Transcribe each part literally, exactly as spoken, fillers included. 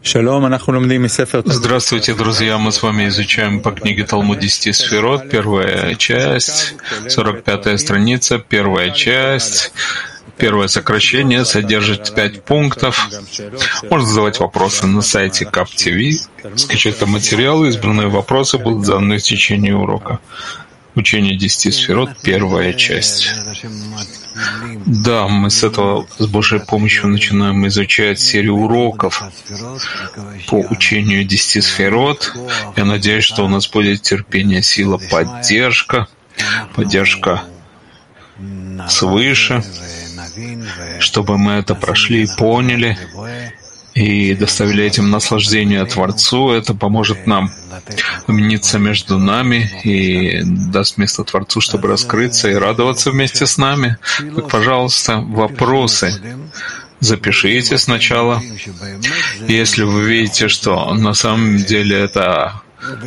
Здравствуйте, друзья! Мы с вами изучаем по книге Талмуд десяти сферот, первая часть, сорок пятая страница, первая часть. Первое сокращение содержит пять пунктов. Можно задавать вопросы на сайте кап ти ви, скачать там материалы, избранные вопросы будут заданы в течение урока. Учение десяти сферот, первая часть. Да, мы с этого, с Божьей помощью, начинаем изучать серию уроков по учению десяти сферот. Я надеюсь, что у нас будет терпение, сила, поддержка, поддержка свыше, чтобы мы это прошли и поняли, и доставили этим наслаждение Творцу. Это поможет нам объединиться между нами и даст место Творцу, чтобы раскрыться и радоваться вместе с нами. Так, пожалуйста, вопросы запишите сначала. Если вы видите, что на самом деле это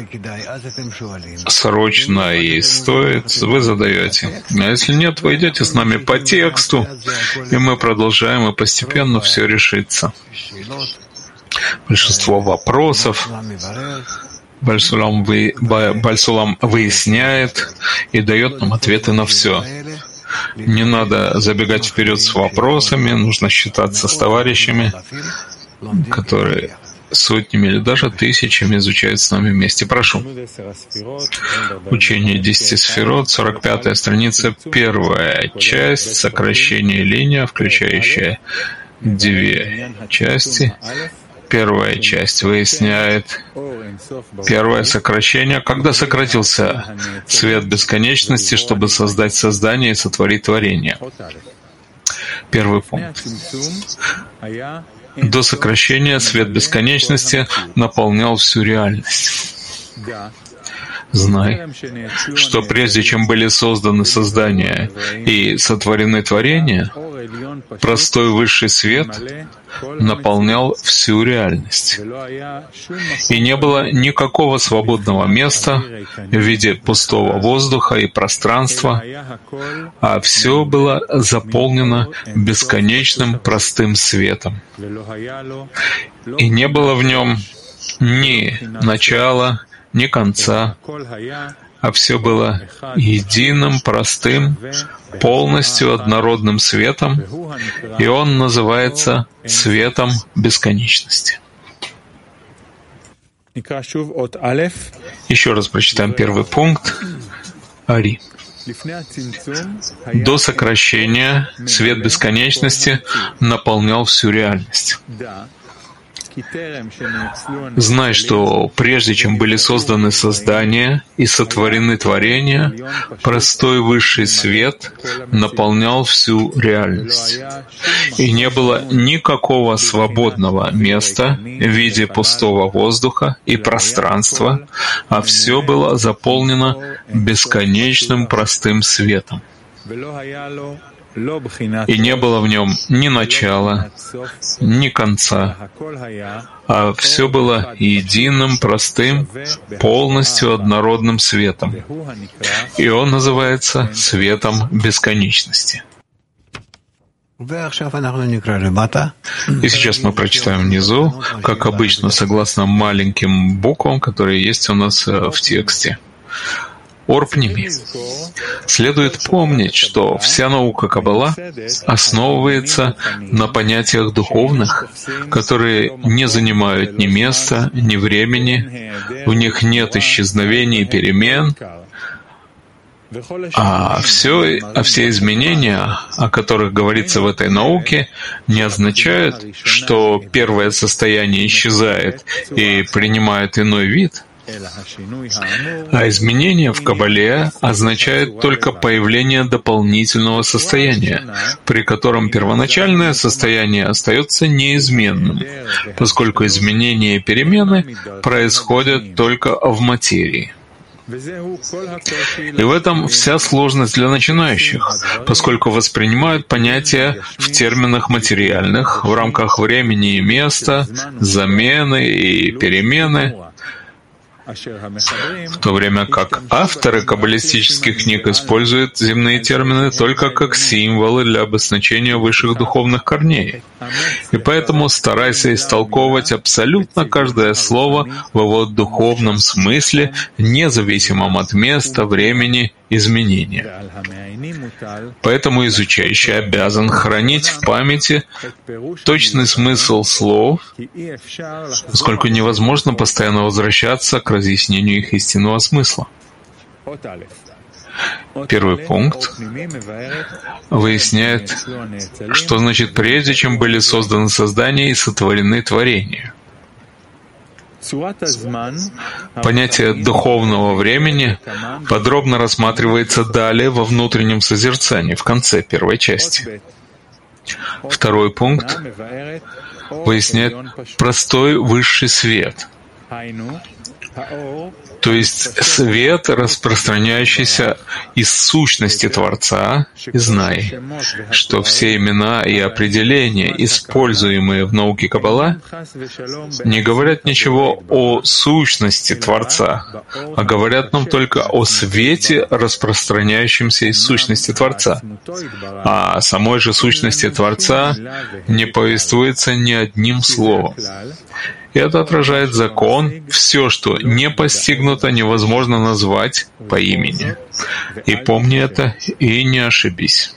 срочно и стоит, вы задаете. А если нет, вы идете с нами по тексту, и мы продолжаем, и постепенно все решится. Большинство вопросов Бальсулам, вы, Бальсулам выясняет и дает нам ответы на все. Не надо забегать вперед с вопросами, нужно считаться с товарищами, которые сотнями или даже тысячами изучают с нами вместе. Прошу. Учение десяти сферот, сорок пятая страница, первая часть, сокращение линия, включающая две части. Первая часть выясняет первое сокращение, когда сократился свет бесконечности, чтобы создать создание и сотворить творение. Первый пункт. До сокращения свет бесконечности наполнял всю реальность. Знай, что прежде чем были созданы создания и сотворены творения, простой высший свет наполнял всю реальность. И не было никакого свободного места в виде пустого воздуха и пространства, а все было заполнено бесконечным простым светом. И не было в нем ни начала, ни конца, а все было единым, простым, полностью однородным светом, и он называется светом бесконечности. Еще раз прочитаем первый пункт. Ари. До сокращения свет бесконечности наполнял всю реальность. Знай, что прежде чем были созданы создания и сотворены творения, простой высший свет наполнял всю реальность. И не было никакого свободного места в виде пустого воздуха и пространства, а все было заполнено бесконечным простым светом. И не было в нем ни начала, ни конца, а все было единым, простым, полностью однородным светом. И он называется светом бесконечности. И сейчас мы прочитаем внизу, как обычно, согласно маленьким буквам, которые есть у нас в тексте. Орпними. Следует помнить, что вся наука Каббала основывается на понятиях духовных, которые не занимают ни места, ни времени, в них нет исчезновений и перемен, а все, а все изменения, о которых говорится в этой науке, не означают, что первое состояние исчезает и принимает иной вид, а изменение в Каббале означает только появление дополнительного состояния, при котором первоначальное состояние остается неизменным, поскольку изменения и перемены происходят только в материи. И в этом вся сложность для начинающих, поскольку воспринимают понятия в терминах материальных, в рамках времени и места, замены и перемены, в то время как авторы каббалистических книг используют земные термины только как символы для обозначения высших духовных корней. И поэтому старайся истолковывать абсолютно каждое слово в его духовном смысле, независимом от места, времени, изменения. Поэтому изучающий обязан хранить в памяти точный смысл слов, поскольку невозможно постоянно возвращаться к разъяснению их истинного смысла. Первый пункт выясняет, что значит «прежде чем были созданы создания и сотворены творения». Понятие духовного времени подробно рассматривается далее во внутреннем созерцании, в конце первой части. Второй пункт выясняет простой высший свет, то есть свет, распространяющийся из сущности Творца, и знай, что все имена и определения, используемые в науке Каббала, не говорят ничего о сущности Творца, а говорят нам только о свете, распространяющемся из сущности Творца. А о самой же сущности Творца не повествуется ни одним словом. И это отражает закон: все, что не постигнуто, невозможно назвать по имени. И помни это, и не ошибись.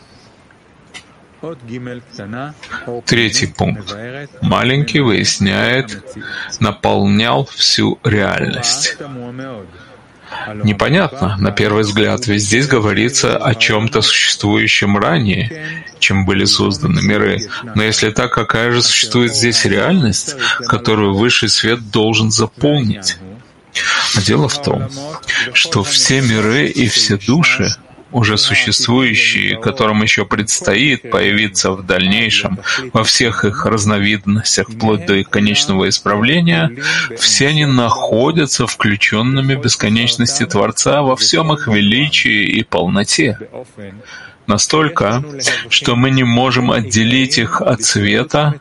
Третий пункт. Маленький выясняет, наполнял всю реальность. Непонятно, на первый взгляд, ведь здесь говорится о чем-то существующем ранее, чем были созданы миры. Но если так, какая же существует здесь реальность, которую высший свет должен заполнить? Дело в том, что все миры и все души, уже существующие, которым еще предстоит появиться в дальнейшем во всех их разновидностях, вплоть до их конечного исправления, все они находятся включенными в бесконечности Творца во всем их величии и полноте. Настолько, что мы не можем отделить их от света,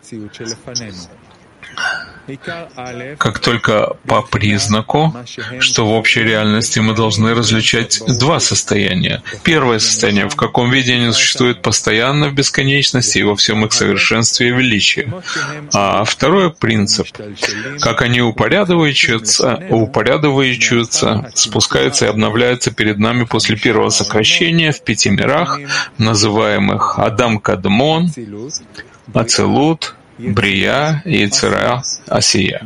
как только по признаку, что в общей реальности мы должны различать два состояния. Первое состояние, в каком виде они существуют постоянно в бесконечности и во всем их совершенстве и величии. А второй принцип, как они упорядочиваются, упорядочиваются, спускаются и обновляются перед нами после первого сокращения в пяти мирах, называемых Адам Кадмон, Ацилут, Брия, Яцера, Асия,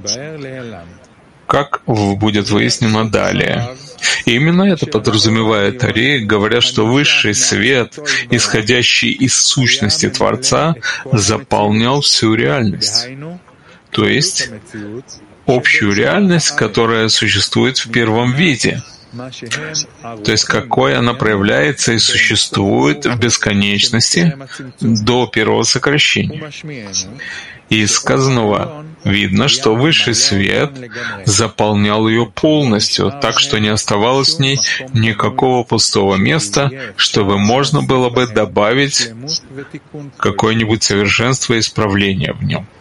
как будет выяснено далее. И именно это подразумевает Ари, говоря, что высший свет, исходящий из сущности Творца, заполнял всю реальность, то есть общую реальность, которая существует в первом виде, то есть какой она проявляется и существует в бесконечности до первого сокращения. И из сказанного видно, что высший свет заполнял ее полностью, так что не оставалось в ней никакого пустого места, чтобы можно было бы добавить какое-нибудь совершенство и исправление в нем.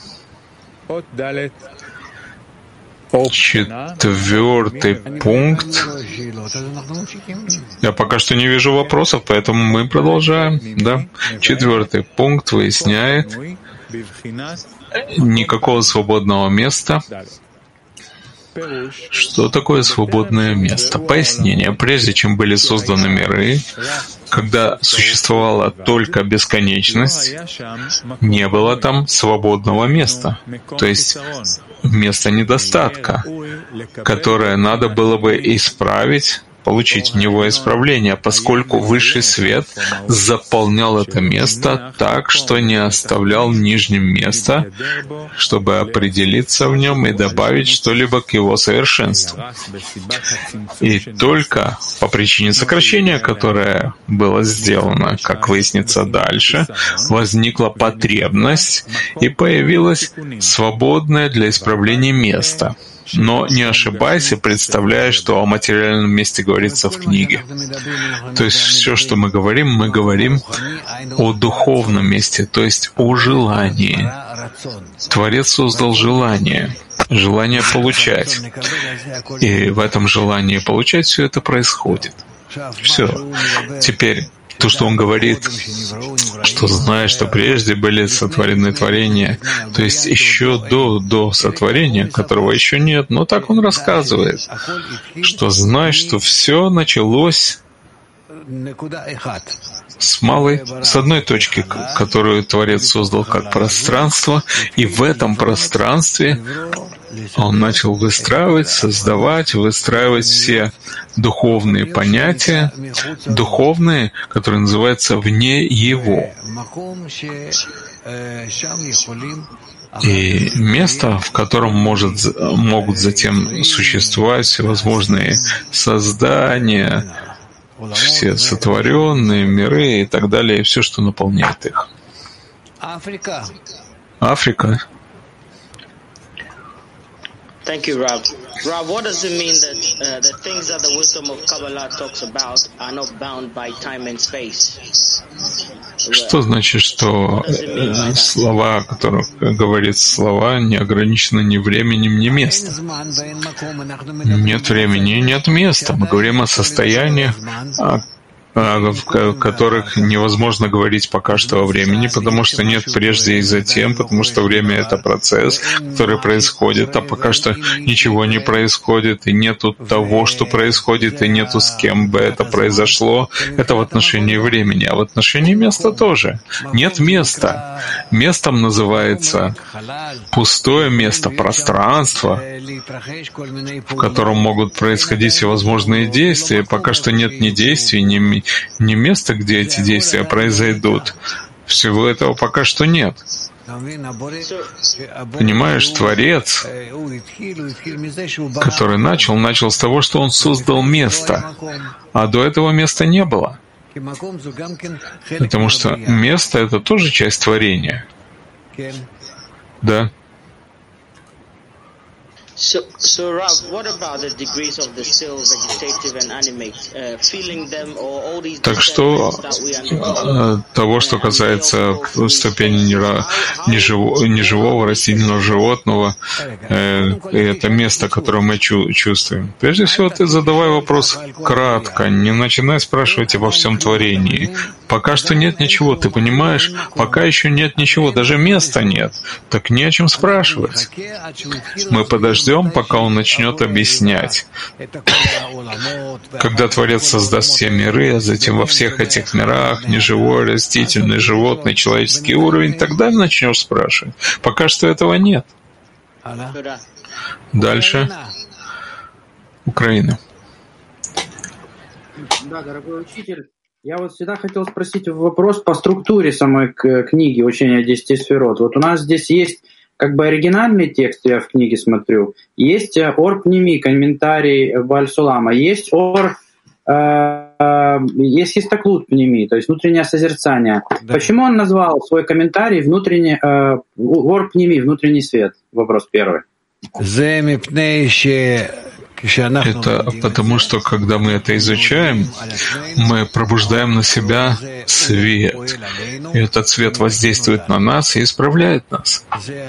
Четвертый пункт. Я пока что не вижу вопросов, поэтому мы продолжаем. Да? Четвертый пункт выясняет никакого свободного места. Что такое свободное место? Пояснение. Прежде чем были созданы миры, когда существовала только бесконечность, не было там свободного места, то есть места недостатка, которое надо было бы исправить, получить в него исправление, поскольку высший свет заполнял это место так, что не оставлял нижним места, чтобы определиться в нем и добавить что-либо к его совершенству. И только по причине сокращения, которое было сделано, как выяснится дальше, возникла потребность и появилось свободное для исправления место. Но не ошибайся, представляя, что о материальном месте говорится в книге. То есть все, что мы говорим, мы говорим о духовном месте, то есть о желании. Творец создал желание. желание получать. И в этом желании получать все это происходит. Все. Теперь то, что он говорит, что зная, что прежде были сотворены творения, то есть еще до, до сотворения, которого еще нет, но так он рассказывает, что знай, что все началось с малой, с одной точки, которую Творец создал как пространство, и в этом пространстве он начал выстраивать, создавать, выстраивать все духовные понятия, духовные, которые называются вне его. И место, в котором может, могут затем существовать всевозможные создания, все сотворенные миры и так далее, и все, что наполняет их. Африка. Африка. Thank you, Rob. Rob, what does it mean that uh, the things that the wisdom of Kabbalah talks about are not bound by time and space? Что значит, что э, слова, о которых говорит слова, не ограничены ни временем, ни местом? Нет времени и нет места. Мы говорим о состояниях, о в которых невозможно говорить пока что о времени, потому что нет прежде и затем, потому что время — это процесс, который происходит, а пока что ничего не происходит, и нету того, что происходит, и нету с кем бы это произошло. Это в отношении времени, а в отношении места тоже. Нет места. Местом называется пустое место, пространство, в котором могут происходить всевозможные действия. Пока что нет ни действий, ни не место, где эти действия произойдут. Всего этого пока что нет. Понимаешь, Творец, который начал, начал с того, что он создал место, а до этого места не было. Потому что место — это тоже часть творения. Да. So, so Rob, what about the degrees of the still, vegetative and animate? Uh, feeling them or all these Так что того, что касается ступени неживого, неживого растительного, животного, э, это место, которое мы чу- чувствуем. Прежде всего, ты задавай вопрос кратко, не начинай спрашивать обо всем творении. Пока что нет ничего, ты понимаешь? Пока еще нет ничего, даже места нет. Так не о чем спрашивать. Мы подождем, пока он начнет объяснять. Когда Творец создаст все миры, а затем во всех этих мирах, неживой, растительный, животный, человеческий уровень, тогда начнешь спрашивать. Пока что этого нет. Дальше. Украина. Да, дорогой учитель. Я вот всегда хотел спросить вопрос по структуре самой книги «Учение о десяти сферот». Вот у нас здесь есть как бы оригинальный текст, я в книге смотрю, есть Ор Пними, комментарий Бааль-Сулама, есть Ор, э, есть Истаклут Пними, то есть внутреннее созерцание. Да. Почему он назвал свой комментарий внутренний, э, Ор Пними, внутренний свет? Вопрос первый. Это потому, что когда мы это изучаем, мы пробуждаем на себя свет. И этот свет воздействует на нас и исправляет нас.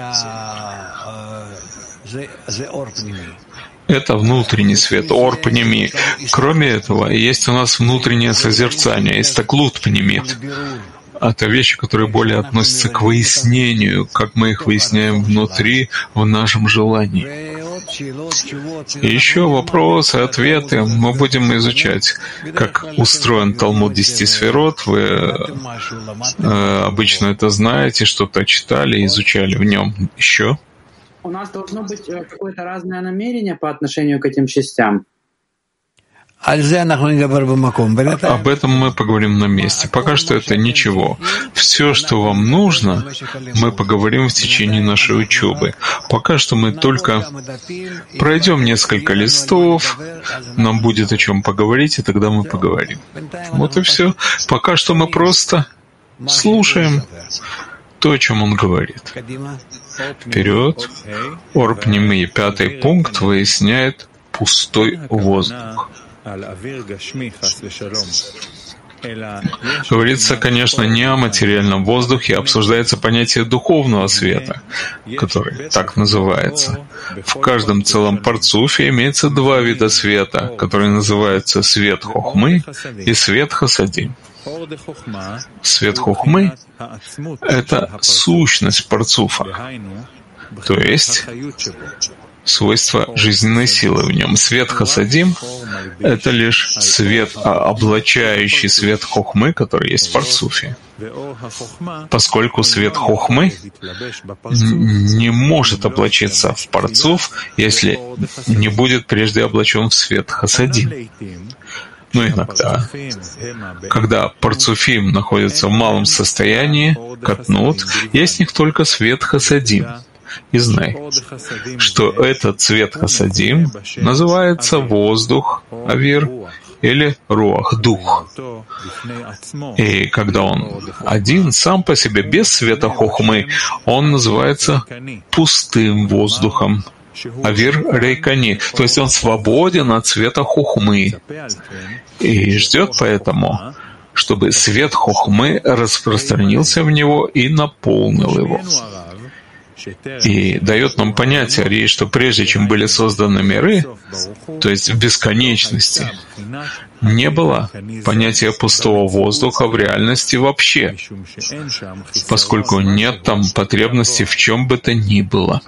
Это внутренний свет, ор пними. Кроме этого, есть у нас внутреннее созерцание, истаклут пнимит. Это вещи, которые более относятся к выяснению, как мы их выясняем внутри, в нашем желании. И еще вопросы, ответы мы будем изучать, как устроен Талмуд десяти сферот. Вы э, обычно это знаете, что-то читали, изучали в нем. Еще? У нас должно быть какое-то разное намерение по отношению к этим частям. Об этом мы поговорим на месте. Пока что это ничего. Все, что вам нужно, мы поговорим в течение нашей учебы. Пока что мы только пройдем несколько листов, нам будет о чем поговорить, и тогда мы поговорим. Вот и все. Пока что мы просто слушаем то, о чем он говорит. Вперед. Ор Пними, пятый пункт, выясняет пустой воздух. Говорится, конечно, не о материальном воздухе, обсуждается понятие духовного света, который так называется. В каждом целом парцуфе имеется два вида света, которые называются свет хохмы и свет хасадим. Свет хохмы — это сущность парцуфа, то есть свойства жизненной силы в нем. Свет хасадим — это лишь свет, облачающий свет хохмы, который есть в парцуфе. Поскольку свет хохмы не может облачиться в парцуф, если не будет прежде облачен в свет хасадим. Но иногда, когда парцуфим находится в малом состоянии, катнут, есть в них только свет хасадим. И знай, что этот цвет хасадим называется воздух, авир, или руах, дух. И когда он один, сам по себе, без света хохмы, он называется пустым воздухом, авир рейкани, то есть он свободен от света хохмы и ждет поэтому, чтобы свет хохмы распространился в него и наполнил его. И дает нам понятие, Ари, что прежде чем были созданы миры, то есть в бесконечности, не было понятия пустого воздуха в реальности вообще, поскольку нет там потребности в чем бы то ни было.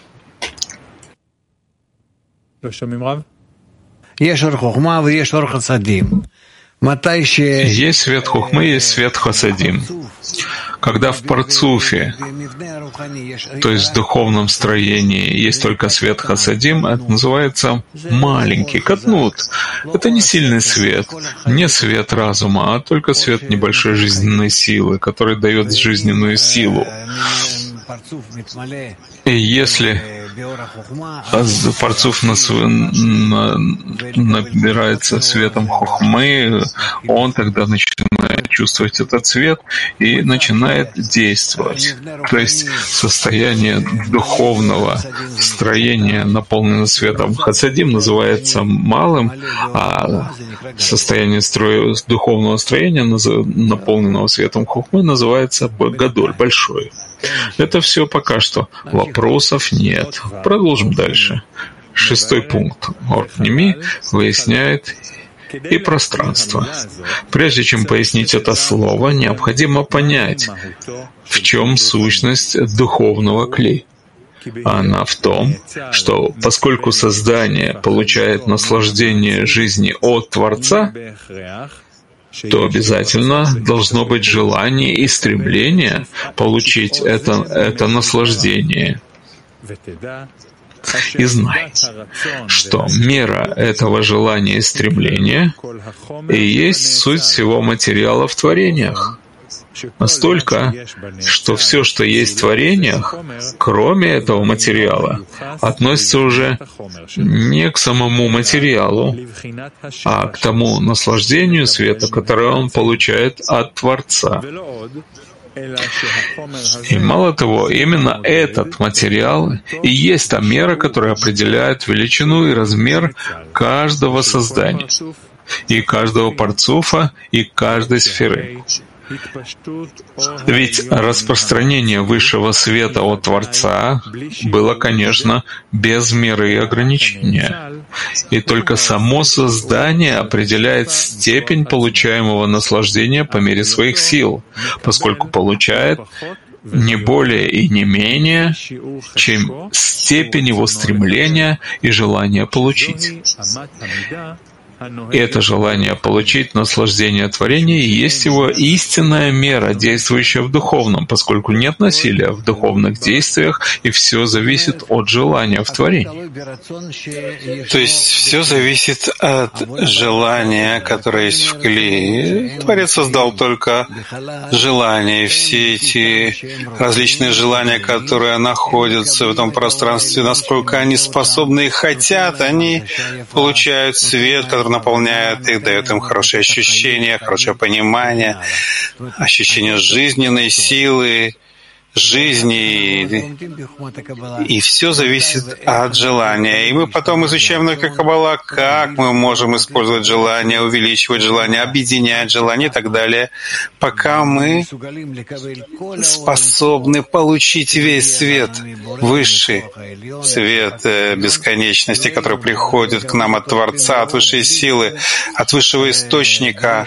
Есть свет хохмы, есть свет хасадим. Когда в парцуфе, то есть в духовном строении, есть только свет хасадим, это называется маленький, катнут. Это не сильный свет, не свет разума, а только свет небольшой жизненной силы, который дает жизненную силу. И если парцуф набирается светом хохмы, он тогда начинает чувствовать этот свет и начинает действовать. То есть состояние духовного строения, наполненное светом хасадим, называется малым, а состояние строя, духовного строения, наполненного светом хохмы, называется гадоль, большой. Это все пока что. Вопросов нет. Продолжим дальше. Шестой пункт. Орпними выясняет и пространство. Прежде чем пояснить это слово, необходимо понять, в чем сущность духовного кли. Она в том, что поскольку создание получает наслаждение жизни от Творца, то обязательно должно быть желание и стремление получить это, это наслаждение. И знай, что мера этого желания и стремления и есть суть всего материала в творениях. Настолько, что все, что есть в творениях, кроме этого материала, относится уже не к самому материалу, а к тому наслаждению света, которое он получает от Творца. И мало того, именно этот материал и есть та мера, которая определяет величину и размер каждого создания, и каждого парцуфа, и каждой сферы. Ведь распространение высшего света от Творца было, конечно, без меры и ограничения. И только само создание определяет степень получаемого наслаждения по мере своих сил, поскольку получает не более и не менее, чем степень его стремления и желания получить. И это желание получить наслаждение творения и есть его истинная мера, действующая в духовном, поскольку нет насилия в духовных действиях, и все зависит от желания в творении. То есть все зависит от желания, которое есть в кли. Творец создал только желания, и все эти различные желания, которые находятся в этом пространстве, насколько они способны и хотят, они получают свет, который наполняет их, дает им хорошее ощущение, хорошее понимание, ощущение жизненной силы жизни, и все зависит от желания. И мы потом изучаем науку Каббала, как мы можем использовать желание, увеличивать желание, объединять желание и так далее, пока мы способны получить весь свет, высший свет бесконечности, который приходит к нам от Творца, от высшей силы, от высшего источника,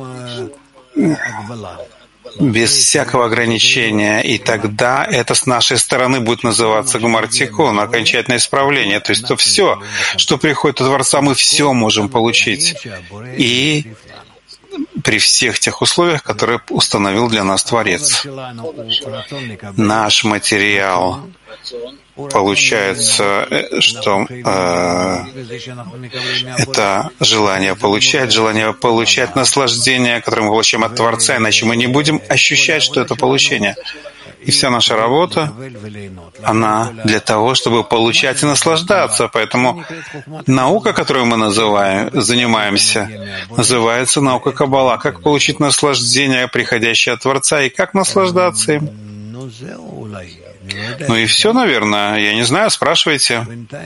без всякого ограничения, и тогда это с нашей стороны будет называться гумар-тикун, окончательное исправление. То есть то все, что приходит от Творца, мы все можем получить. И при всех тех условиях, которые установил для нас Творец. Наш материал, получается, что э, это желание получать, желание получать наслаждение, которое мы получаем от Творца, иначе мы не будем ощущать, что это получение. И вся наша работа, она для того, чтобы получать и наслаждаться. Поэтому наука, которую мы называем, занимаемся, называется наука Каббала. Как получить наслаждение, приходящее от Творца, и как наслаждаться им. Ну и все, наверное. Я не знаю, спрашивайте.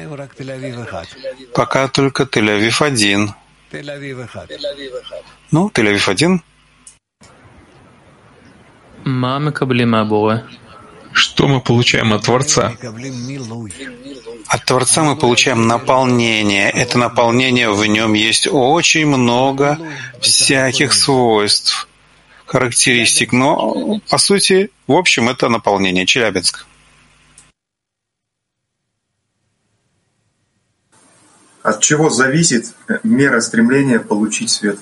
Пока только Тель-Авив один. Ну, Тель-Авив один. Что мы получаем от Творца? От Творца мы получаем наполнение. Это наполнение, в нем есть очень много всяких свойств, характеристик. Но, по сути, в общем, это наполнение. Челябинск. От чего зависит мера стремления получить свет?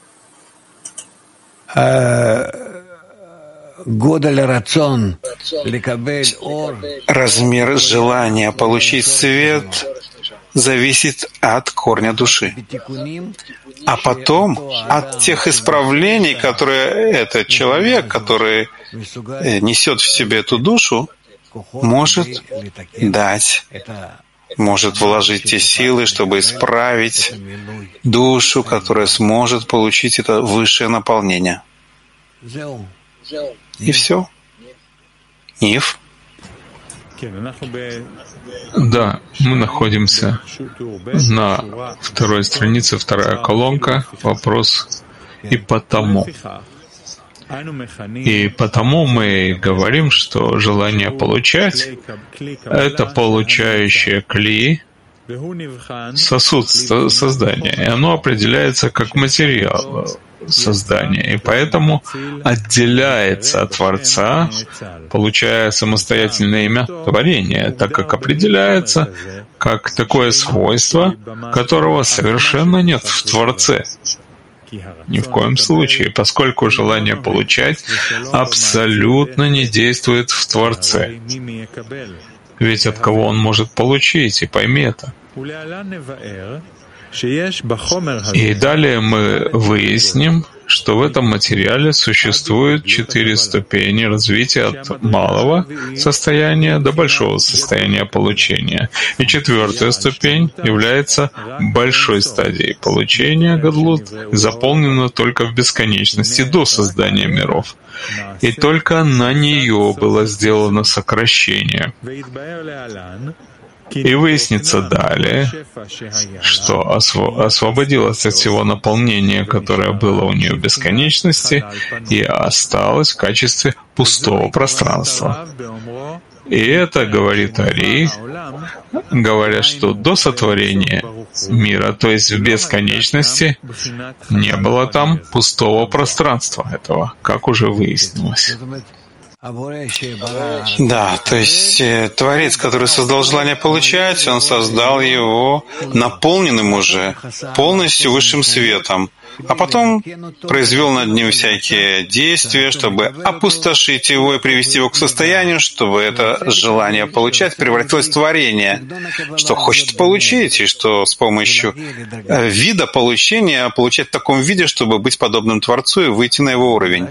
Размер желания получить свет зависит от корня души, а потом от тех исправлений, которые этот человек, который несет в себе эту душу, может дать, может вложить те силы, чтобы исправить душу, которая сможет получить это высшее наполнение. И все. Ниф. Да, мы находимся на второй странице, вторая колонка, вопрос «И потому». И потому мы говорим, что желание получать — это получающее кли, сосуд создания, и оно определяется как материал создания, и поэтому отделяется от Творца, получая самостоятельное имя творения, так как определяется как такое свойство, которого совершенно нет в Творце. Ни в коем случае, поскольку желание получать абсолютно не действует в Творце. Ведь от кого он может получить, и пойми это. И далее мы выясним, что в этом материале существует четыре ступени развития от малого состояния до большого состояния получения. И четвертая ступень является большой стадией получения гадлут, заполнена только в бесконечности до создания миров. И только на нее было сделано сокращение. И выяснится далее, что освободилось от всего наполнения, которое было у нее в бесконечности, и осталось в качестве пустого пространства. И это говорит Ари, говоря, что до сотворения мира, то есть в бесконечности, не было там пустого пространства этого, как уже выяснилось. Да, то есть э, Творец, который создал желание получать, он создал его наполненным уже полностью высшим светом, а потом произвел над ним всякие действия, чтобы опустошить его и привести его к состоянию, чтобы это желание получать превратилось в творение, что хочет получить, и что с помощью вида получения получать в таком виде, чтобы быть подобным Творцу и выйти на его уровень.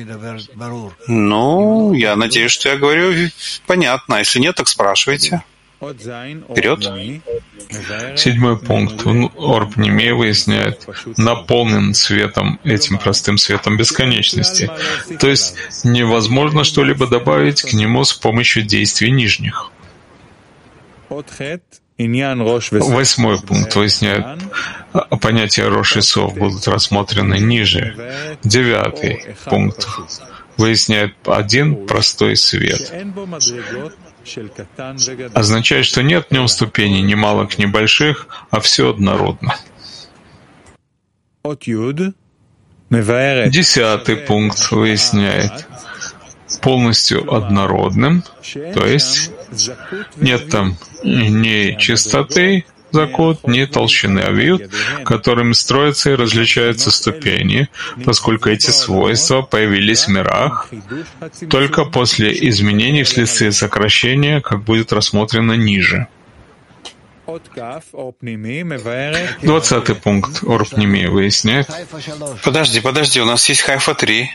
Ну, я надеюсь, что я говорю понятно. Если нет, так спрашивайте. Вперед. Седьмой пункт. Орб Немей выясняет, наполнен светом, этим простым светом бесконечности. То есть невозможно что-либо добавить к нему с помощью действий нижних. Восьмой пункт выясняет, понятия Рош и Сов будут рассмотрены ниже. Девятый пункт выясняет один простой свет. Означает, что нет в нем ступеней ни малых, ни больших, а все однородно. Десятый пункт выясняет полностью однородным, то есть нет там ни чистоты закут, ни толщины авиют, которыми строятся и различаются ступени, поскольку эти свойства появились в мирах только после изменений вследствие сокращения, как будет рассмотрено ниже. Двадцатый пункт Орб Немей выясняет. Подожди, подожди, у нас есть Хайфа три.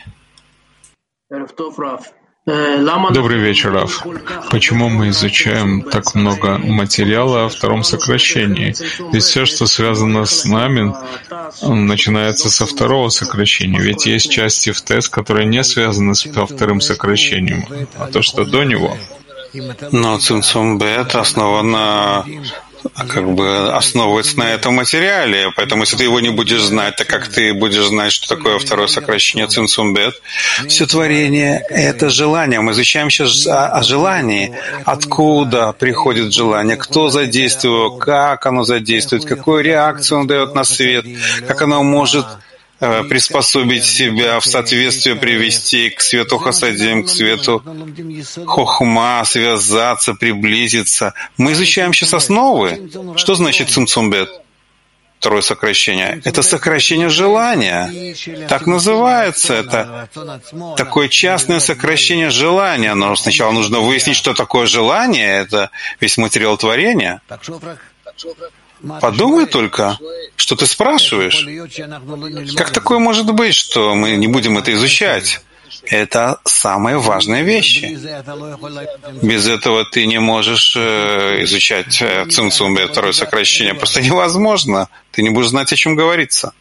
Добрый вечер, Раф. Почему мы изучаем так много материала о втором сокращении? Ведь все, что связано с нами, начинается со второго сокращения. Ведь есть части в ТЭС, которые не связаны со вторым сокращением, а то, что до него. Но Цимцум Бет основан на... как бы основывается на этом материале, поэтому если ты его не будешь знать, так как ты будешь знать, что такое второе сокращение Цимцум Бет, все творение — это желание. Мы изучаем сейчас о, о желании. Откуда приходит желание, кто задействовал, как оно задействует, какую реакцию он дает на свет, как оно может приспособить себя в соответствие, привести к свету Хасадим, к свету Хохма, связаться, приблизиться. Мы изучаем сейчас основы. Что значит Цимцум Бет? Второе сокращение. Это сокращение желания. Так называется. Это такое частное сокращение желания. Но сначала нужно выяснить, что такое желание. Это весь материал творения. Подумай только, что ты спрашиваешь. Как такое может быть, что мы не будем это изучать? Это самые важные вещи. Без этого ты не можешь изучать Цимцум Бет, второе сокращение. Просто невозможно. Ты не будешь знать, о чем говорится.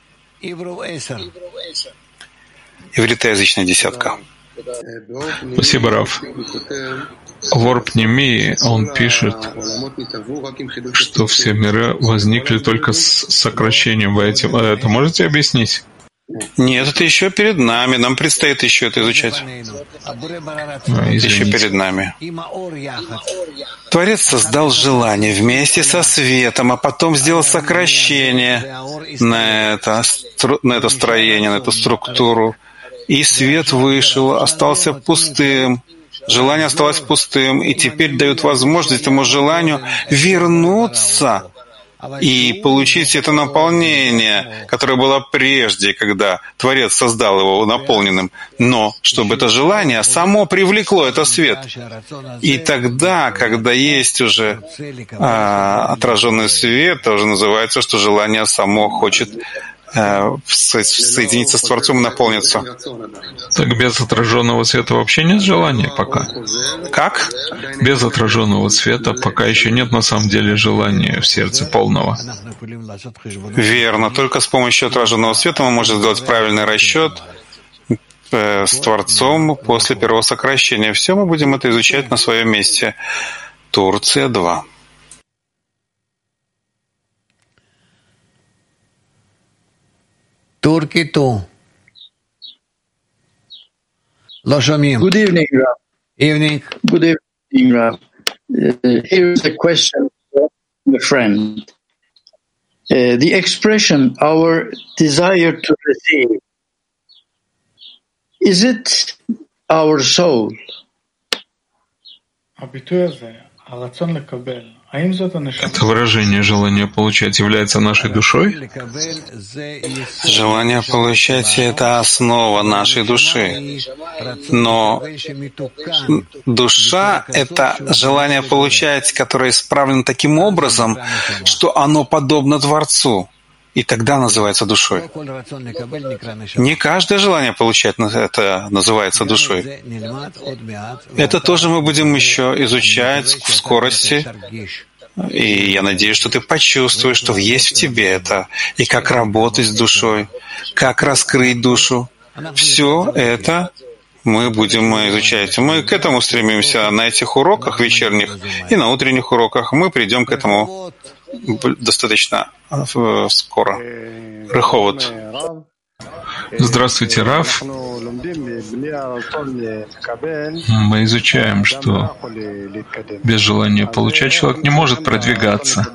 Ивритоязычная десятка. Спасибо, Раф. В Орб Немей он пишет, что все миры возникли только с сокращением. Вы этим, это можете объяснить? Нет, это еще перед нами. Нам предстоит еще это изучать. А, еще перед нами. Творец создал желание вместе со светом, а потом сделал сокращение на это, на это строение, на эту структуру. И свет вышел, остался пустым. Желание осталось пустым, и теперь дают возможность этому желанию вернуться и получить это наполнение, которое было прежде, когда Творец создал его наполненным. Но чтобы это желание само привлекло этот свет. И тогда, когда есть уже а, отраженный свет, то уже называется, что желание само хочет соединиться с Творцом и наполниться. Так без отраженного света вообще нет желания пока? Как? Без отраженного света пока еще нет на самом деле желания в сердце полного. Верно. Только с помощью отраженного света мы можем сделать правильный расчет э, с Творцом после первого сокращения. Все мы будем это изучать на своем месте. Турция два. Turkey two. Good evening, Rav. Evening. Good evening, Rav. Uh, here is a question from a friend. Uh, the expression, our desire to receive, is it our soul? Это выражение желания получать является нашей душой? Желание получать — это основа нашей души. Но душа — это желание получать, которое исправлено таким образом, что оно подобно Творцу. И тогда называется душой. Не каждое желание получать это называется душой. Это тоже мы будем еще изучать в скорости, И я надеюсь, что ты почувствуешь, что есть в тебе это, и как работать с душой, как раскрыть душу. Все это мы будем изучать. Мы к этому стремимся на этих уроках вечерних и на утренних уроках. Мы придем к этому достаточно скоро. Рыховод. Здравствуйте, Рав. Мы изучаем, что без желания получать человек не может продвигаться.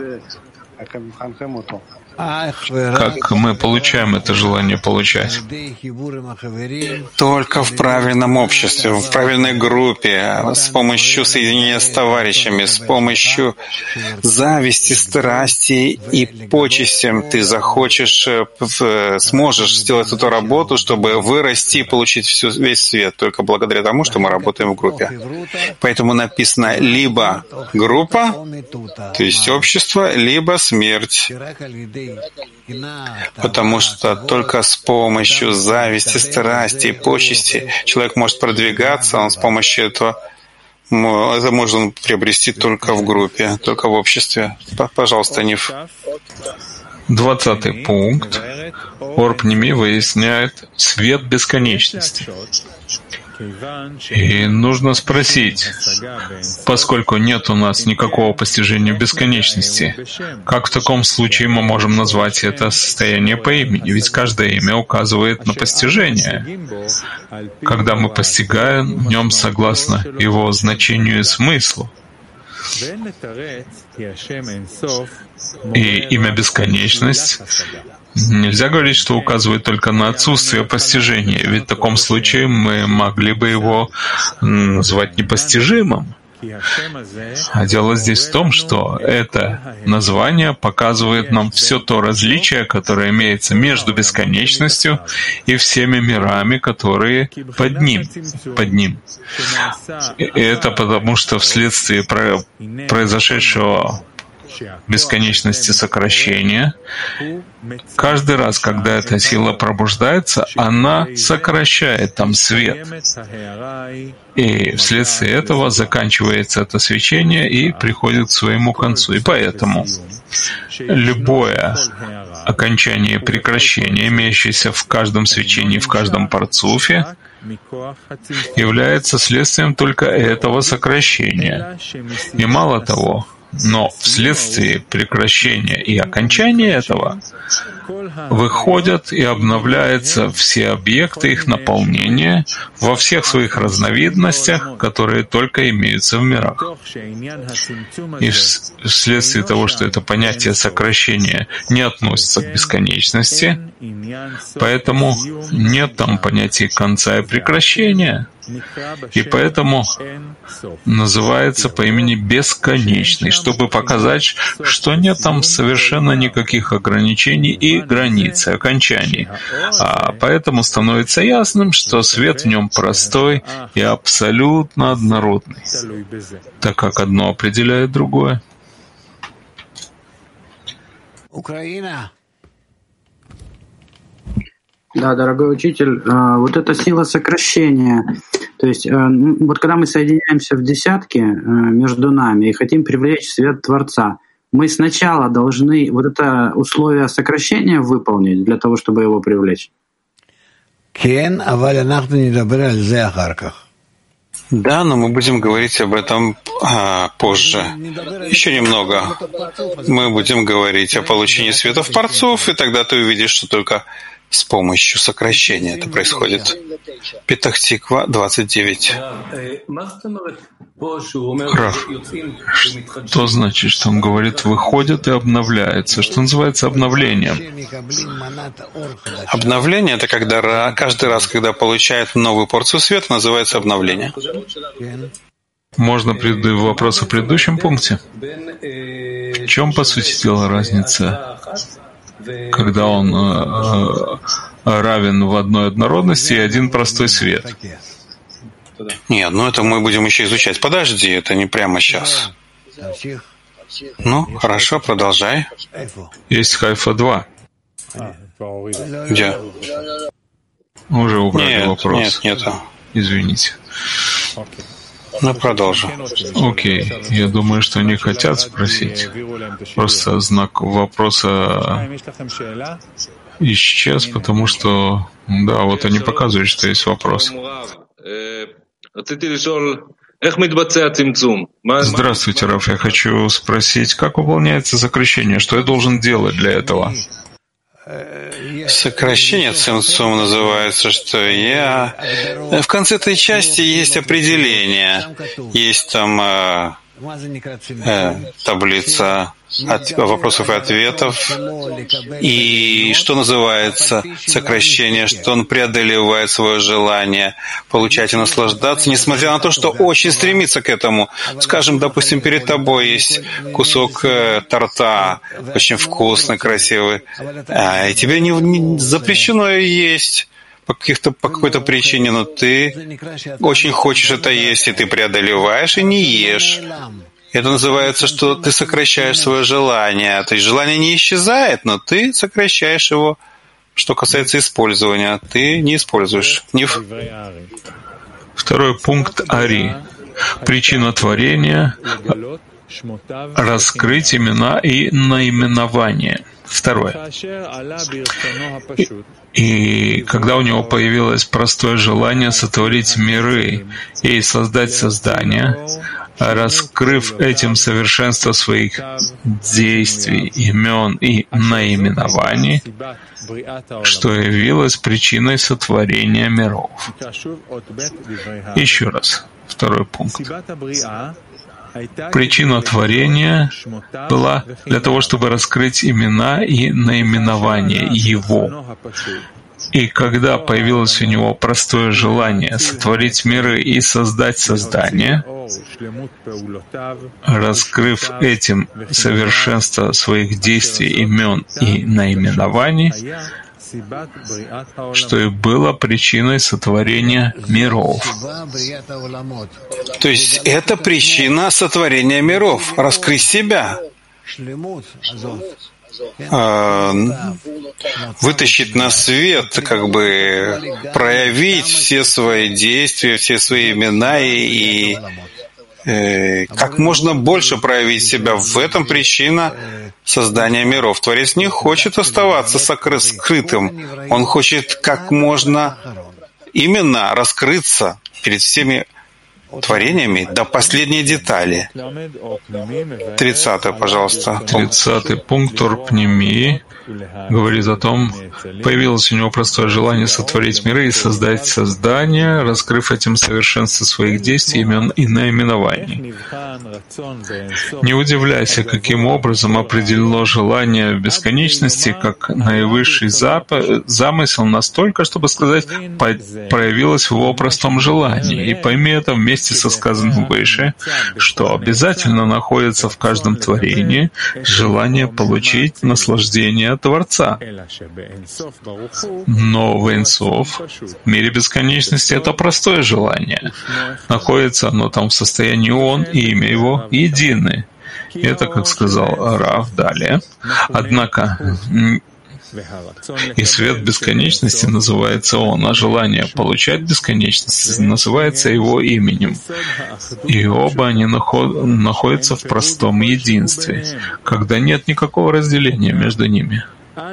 Как мы получаем это желание получать? Только в правильном обществе, в правильной группе, с помощью соединения с товарищами, с помощью зависти, страсти и почестям ты захочешь, сможешь сделать эту работу, чтобы вырасти и получить всю, весь свет, только благодаря тому, что мы работаем в группе. Поэтому написано либо группа, то есть общество, либо смерть. Потому что только с помощью зависти, страсти и почести человек может продвигаться, он с помощью этого это можно приобрести только в группе, только в обществе. Пожалуйста, Ниф. Двадцатый пункт. Ор Пними выясняет свет бесконечности. И нужно спросить, поскольку нет у нас никакого постижения бесконечности, как в таком случае мы можем назвать это состояние по имени? Ведь каждое имя указывает на постижение. Когда мы постигаем в нем согласно его значению и смыслу. И имя «бесконечность» нельзя говорить, что указывает только на отсутствие постижения, ведь в таком случае мы могли бы его назвать непостижимым. А дело здесь в том, что это название показывает нам все то различие, которое имеется между бесконечностью и всеми мирами, которые под ним. Под ним. И это потому, что вследствие произошедшего бесконечности сокращения, каждый раз, когда эта сила пробуждается, она сокращает там свет. И вследствие этого заканчивается это свечение и приходит к своему концу. И поэтому любое окончание и прекращение, имеющееся в каждом свечении, в каждом парцуфе, является следствием только этого сокращения. И мало того, но вследствие прекращения и окончания этого выходят и обновляются все объекты их наполнения во всех своих разновидностях, которые только имеются в мирах. И вследствие того, что это понятие сокращения не относится к бесконечности, поэтому нет там понятия конца и прекращения. И поэтому называется по имени «бесконечный», чтобы показать, что нет там совершенно никаких ограничений и границ, и окончаний. А поэтому становится ясным, что свет в нем простой и абсолютно однородный, так как одно определяет другое. Украина. Да, дорогой учитель, вот эта сила сокращения, то есть вот когда мы соединяемся в десятки между нами и хотим привлечь свет Творца, мы сначала должны вот это условие сокращения выполнить для того, чтобы его привлечь? Да, но мы будем говорить об этом а, позже. Еще немного. Мы будем говорить о получении света в парцов, и тогда ты увидишь, что только с помощью сокращения это происходит. Петах Тиква, двадцать девять. Рав, что значит, что он говорит, выходит и обновляется? Что называется обновлением? Обновление — это когда каждый раз, когда получает новую порцию света, называется обновление. Можно предыдущий вопрос о предыдущем пункте? В чем, по сути дела, разница, когда он э, равен в одной однородности и один простой свет? Нет, ну это мы будем еще изучать. Подожди, это не прямо сейчас. Ну, хорошо, продолжай. Есть Хайфа два. Где? Уже убрали нет, вопрос. Нет, нету. Извините. Ну, продолжу. Окей. Okay. Я думаю, что они хотят спросить. Просто знак вопроса исчез, потому что, да, вот они показывают, что есть вопрос. Здравствуйте, Раф. Я хочу спросить, как выполняется сокращение? Что я должен делать для этого? Сокращение цимцум называется, что я... В конце этой части есть определение. Есть там э, э, таблица от, вопросов и ответов. И что называется сокращение, что он преодолевает свое желание получать и наслаждаться, несмотря на то, что очень стремится к этому. Скажем, допустим, перед тобой есть кусок э, торта, очень вкусный, красивый, а, и тебе не, не запрещено ее есть по, каких-то, по какой-то причине, но ты очень хочешь это есть, и ты преодолеваешь и не ешь. Это называется, что ты сокращаешь свое желание. То есть желание не исчезает, но ты сокращаешь его. Что касается использования, ты не используешь. Не в... Второй пункт Ари. Причина творения — раскрыть имена и наименования. Второе. И, и когда у него появилось простое желание сотворить миры и создать создание, раскрыв этим совершенство своих действий, имен и наименований, что явилось причиной сотворения миров. Еще раз, второй пункт. Причина творения была для того, чтобы раскрыть имена и наименования Его. И когда появилось у него простое желание сотворить миры и создать создание, раскрыв этим совершенство своих действий, имен и наименований, что и было причиной сотворения миров. То есть это причина сотворения миров — раскрыть себя. Вытащить на свет, как бы проявить все свои действия, все свои имена и, и э, как можно больше проявить себя. В этом причина создания миров. Творец не хочет оставаться скрытым. Он хочет как можно именно раскрыться перед всеми творениями до последней детали. Тридцатый, пожалуйста. Тридцатый пункт Орпнемии говорит о том, появилось у него простое желание сотворить миры и создать создание, раскрыв этим совершенство своих действий, имен и наименований. Не удивляйся, каким образом определено желание бесконечности как наивысший зап- замысел настолько, чтобы сказать, проявилось в его простом желании. И пойми это вместе со сказанным выше, что обязательно находится в каждом творении желание получить наслаждение Творца. Но в Эйн-Соф, в мире бесконечности, это простое желание. Находится оно там в состоянии Он, и имя Его едины. Это, как сказал Рав далее. Однако и свет бесконечности называется Он, а желание получать бесконечность называется Его именем. И оба они наход- находятся в простом единстве, когда нет никакого разделения между ними.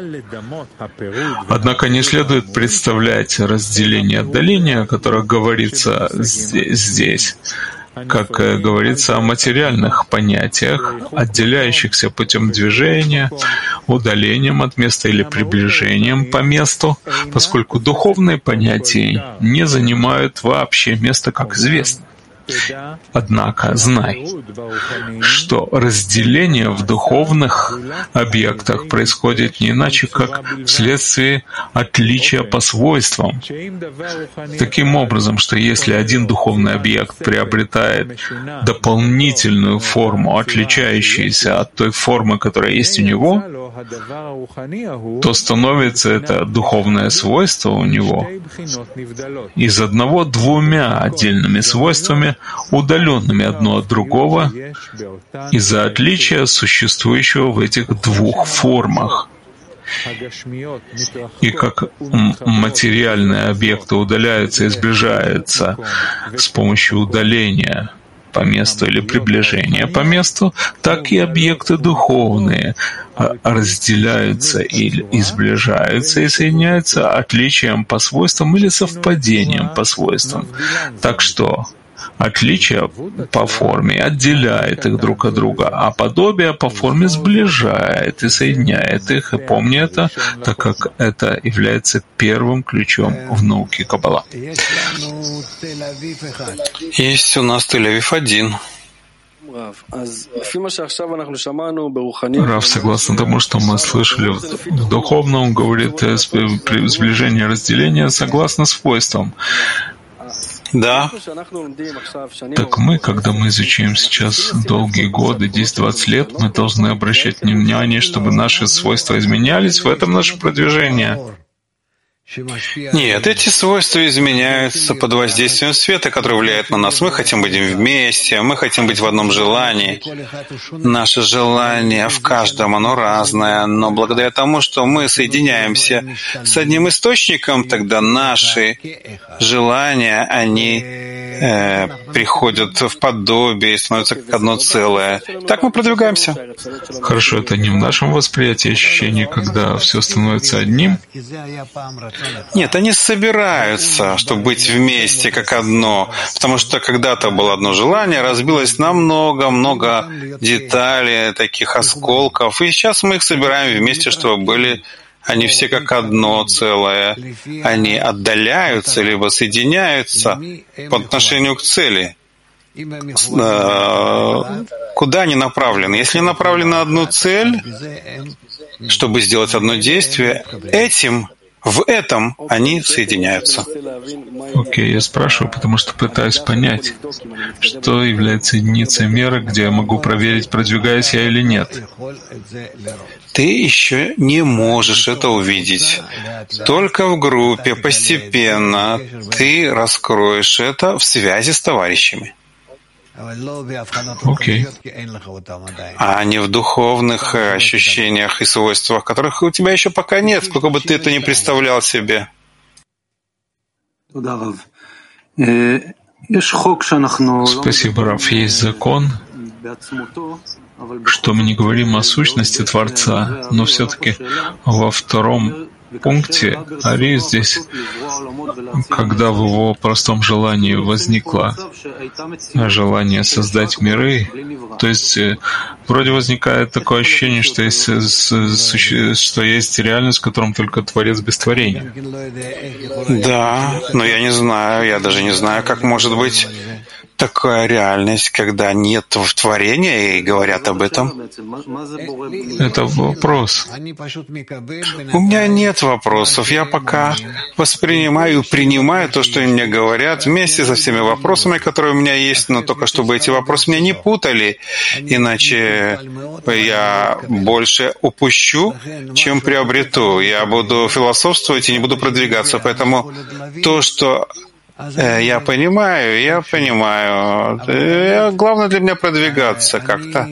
Однако не следует представлять разделение отдаления, о котором говорится здесь, как говорится о материальных понятиях, отделяющихся путем движения, удалением от места или приближением по месту, поскольку духовные понятия не занимают вообще места, как известно. Однако знай, что разделение в духовных объектах происходит не иначе, как вследствие отличия по свойствам. Таким образом, что если один духовный объект приобретает дополнительную форму, отличающуюся от той формы, которая есть у него, то становится это духовное свойство у него из одного двумя отдельными свойствами, удаленными одно от другого из-за отличия, существующего в этих двух формах. И как материальные объекты удаляются и сближаются с помощью удаления по месту или приближения по месту, так и объекты духовные разделяются и сближаются и соединяются отличием по свойствам или совпадением по свойствам. Так что отличие по форме отделяет их друг от друга, а подобие по форме сближает и соединяет их. И помни это, так как это является первым ключом в науке Каббала. Есть у нас Тель-Авив один. Рав, согласно тому, что мы слышали в духовном, он говорит, сближение и разделение согласно свойствам. Да. Так мы, когда мы изучаем сейчас долгие годы, десять-двадцать лет, мы должны обращать внимание, чтобы наши свойства изменялись, в этом наше продвижение. Нет, эти свойства изменяются под воздействием света, который влияет на нас. Мы хотим быть вместе, мы хотим быть в одном желании. Наше желание в каждом, оно разное, но благодаря тому, что мы соединяемся с одним источником, тогда наши желания, они э, приходят в подобие и становятся как одно целое. Так мы продвигаемся. Хорошо, это не в нашем восприятии ощущение, когда все становится одним? Нет, они собираются, чтобы быть вместе как одно, потому что когда-то было одно желание, разбилось на много-много деталей, таких осколков, и сейчас мы их собираем вместе, чтобы были они все как одно целое. Они отдаляются либо соединяются по отношению к цели. Куда они направлены? Если направлены на одну цель, чтобы сделать одно действие, этим в этом они соединяются. Окей, okay, я спрашиваю, потому что пытаюсь понять, что является единицей меры, где я могу проверить, продвигаюсь я или нет. Ты еще не можешь это увидеть. Только в группе постепенно ты раскроешь это в связи с товарищами. Окей. Okay. А не в духовных ощущениях и свойствах, которых у тебя еще пока нет, сколько бы ты это ни представлял себе. Спасибо, Рав. Есть закон, что мы не говорим о сущности Творца, но все-таки во втором пункте Ари здесь, когда в его простом желании возникло желание создать миры, то есть вроде возникает такое ощущение, что есть, что есть реальность, в котором только Творец без творения. Да, но я не знаю, я даже не знаю, как может быть такая реальность, когда нет творения и говорят об этом. Это вопрос. У меня нет вопросов. Я пока воспринимаю и принимаю то, что мне говорят, вместе со всеми вопросами, которые у меня есть, но только чтобы эти вопросы меня не путали, иначе я больше упущу, чем приобрету. Я буду философствовать и не буду продвигаться. Поэтому то, что я понимаю, я понимаю. Главное для меня продвигаться как-то.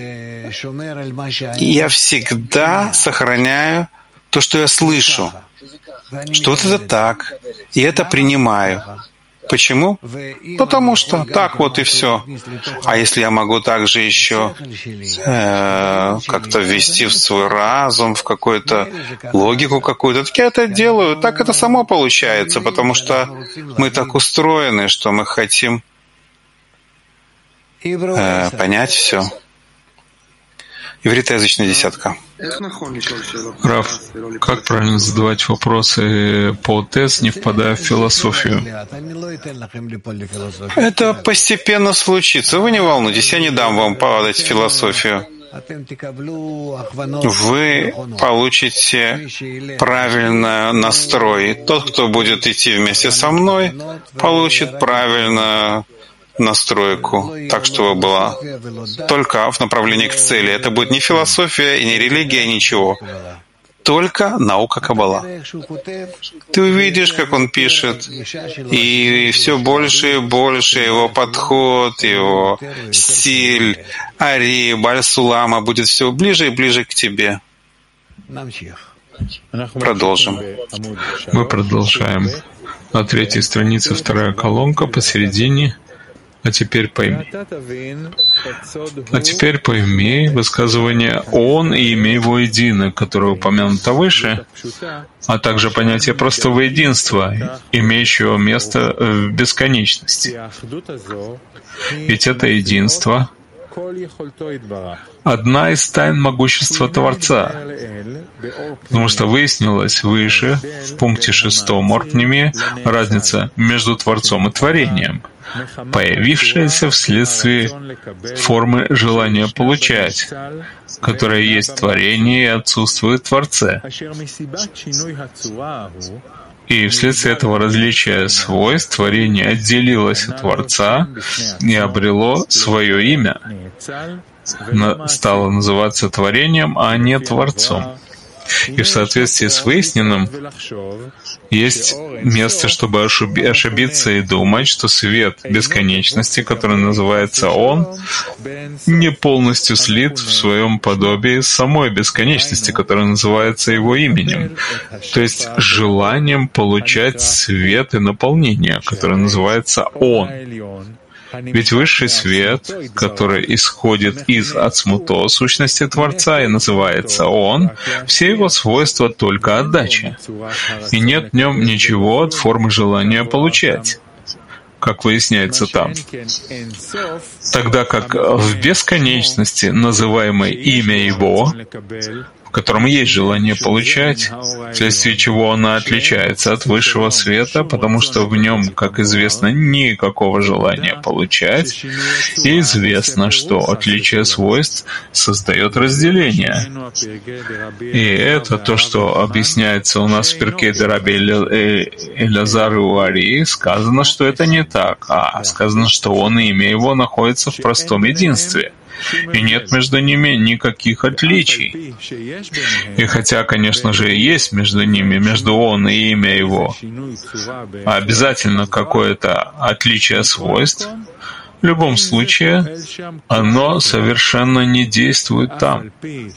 Я всегда сохраняю то, что я слышу, что вот это так, и это принимаю. Почему? Потому что так вот и все. А если я могу также еще э, как-то ввести в свой разум, в какую-то логику какую-то, так я это делаю. Так это само получается, потому что мы так устроены, что мы хотим э, понять все. Ивритоязычная десятка. Рав, как правильно задавать вопросы по ТЭС, не впадая в философию? Это постепенно случится. Вы не волнуйтесь, я не дам вам падать в философию. Вы получите правильный настрой. Тот, кто будет идти вместе со мной, получит правильно настройку, так чтобы была только в направлении к цели. Это будет не философия и не религия, ничего. Только наука Каббала. Ты увидишь, как он пишет, и все больше и больше его подход, его стиль, Ари, Баль Сулама будет все ближе и ближе к тебе. Продолжим. Мы продолжаем. На третьей странице вторая колонка посередине. А теперь пойми. А теперь пойми высказывание «он» и имя его едино, которое упомянуто выше, а также понятие простого единства, имеющего место в бесконечности. Ведь это единство — одна из тайн могущества Творца, потому что выяснилось выше, в пункте шестом Орпними, разница между Творцом и творением, появившаяся вследствие формы желания получать, которая есть творение и отсутствует в Творце. И вследствие этого различия свойств творение отделилось от Творца и обрело свое имя, стало называться творением, а не Творцом. И в соответствии с выясненным есть место, чтобы ошибиться и думать, что свет бесконечности, который называется Он, не полностью слит в своем подобии с самой бесконечности, которая называется Его именем, то есть желанием получать свет и наполнение, которое называется Он. Ведь высший свет, который исходит из ацмуто, сущности Творца, и называется Он, все его свойства только отдача. И нет в нем ничего от формы желания получать, как выясняется там. Тогда как в бесконечности, называемой имя Его, в котором есть желание получать, вследствие чего она отличается от высшего света, потому что в нем, как известно, никакого желания получать, и известно, что отличие свойств создает разделение. И это то, что объясняется у нас в Перкей де Раби Элязар Уари, сказано, что это не так, а сказано, что Он и имя Его находятся в простом единстве. И нет между ними никаких отличий. И хотя, конечно же, есть между ними, между Он и имя Его, обязательно какое-то отличие свойств, в любом случае оно совершенно не действует там.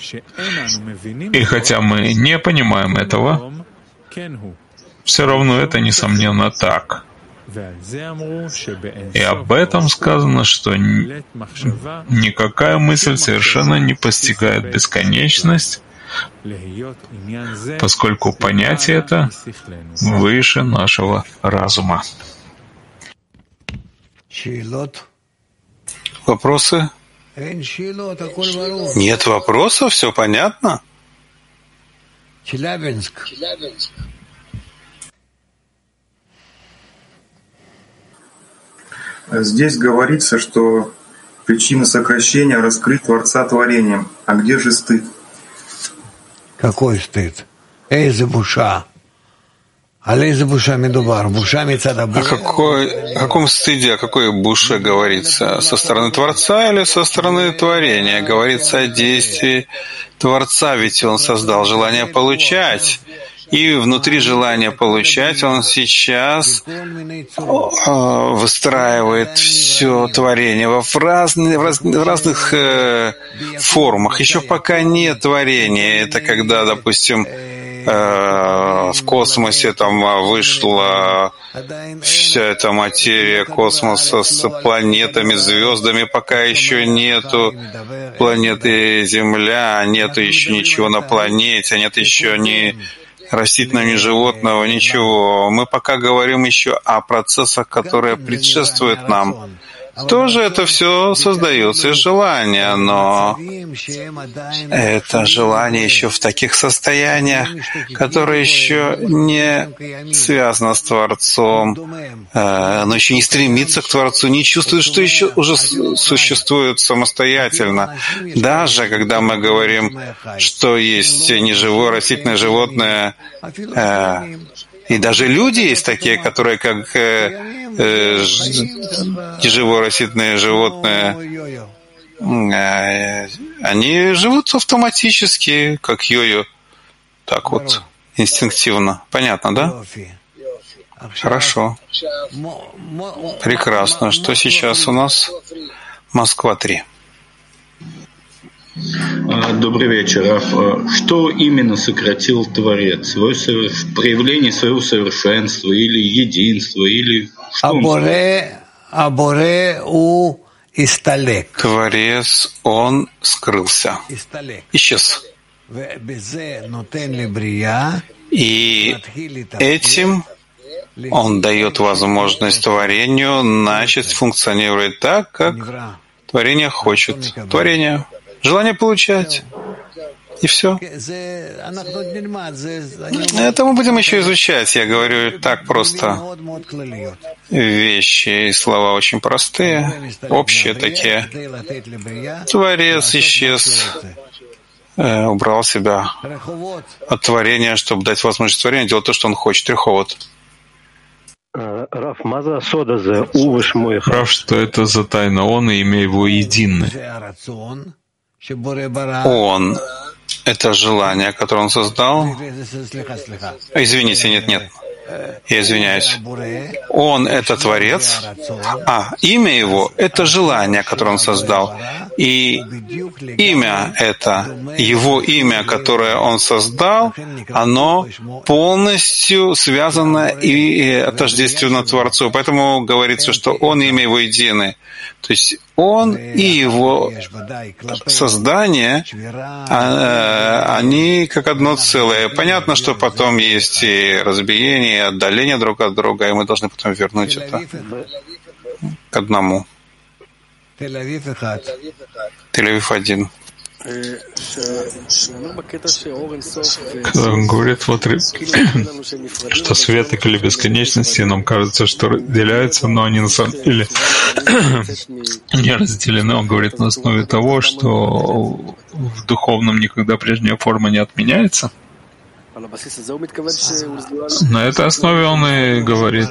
И хотя мы не понимаем этого, все равно это, несомненно, так. И об этом сказано, что никакая мысль совершенно не постигает бесконечность, поскольку понятие это выше нашего разума. Вопросы? Нет вопросов? Все понятно? Челябинск. Здесь говорится, что причина сокращения — раскрыть Творца творением. А где же стыд? Какой стыд? Эйзе буша. Алейзе буша медубар. Буша мецада буша. О какой, о каком стыде, о какой буше говорится? Со стороны Творца или со стороны творения? Говорится о действии Творца, ведь Он создал желание получать. И внутри желания получать Он сейчас выстраивает все творение в разных, в разных, в разных э, формах. Еще пока нет творения. Это когда, допустим, э, в космосе там вышла вся эта материя космоса с планетами, звездами. Пока еще нету планеты Земля, нету еще ничего на планете, нет еще ни растительного, ни животного, ничего. Мы пока говорим еще о процессах, которые предшествуют нам. Тоже это все создается из желания, но это желание еще в таких состояниях, которые еще не связаны с Творцом, но еще не стремится к Творцу, не чувствует, что еще уже существует самостоятельно. Даже когда мы говорим, что есть неживое растительное животное, и даже люди есть такие, которые как э, э, живое растительное животное, э, они живут автоматически, как йо-йо, так вот, инстинктивно. Понятно, да? Хорошо. Прекрасно. Что сейчас у нас? Москва три. Добрый вечер, Раф. Что именно сократил Творец? Свое соверш... проявление своего совершенства или единства, или что он Творец, он скрылся, исчез. И этим он дает возможность творению начать функционировать так, как творение хочет. Творение. Желание получать. И все. Это мы будем еще изучать. Я говорю так просто. Вещи и слова очень простые, общие такие. Творец исчез, э, убрал себя от творения, чтобы дать возможность творению делать то, что он хочет. Реховод. Раф, что это за тайна? Он и имя его едины. Он — это желание, которое он создал. Извините, нет, нет. Я извиняюсь. Он — это Творец, а имя его — это желание, которое он создал. И имя это, его имя, которое он создал, оно полностью связано и отождественно Творцу. Поэтому говорится, что он и имя его едины. То есть он и его создание, они как одно целое. Понятно, что потом есть и разбиение, и отдаление друг от друга, и мы должны потом вернуть это к одному. Тель-Авив один. Когда он говорит, вот, что свет и клей бесконечности, нам кажется, что разделяются, но они на самом деле не разделены. Он говорит на основе того, что в духовном никогда прежняя форма не отменяется. На этой основе он и говорит.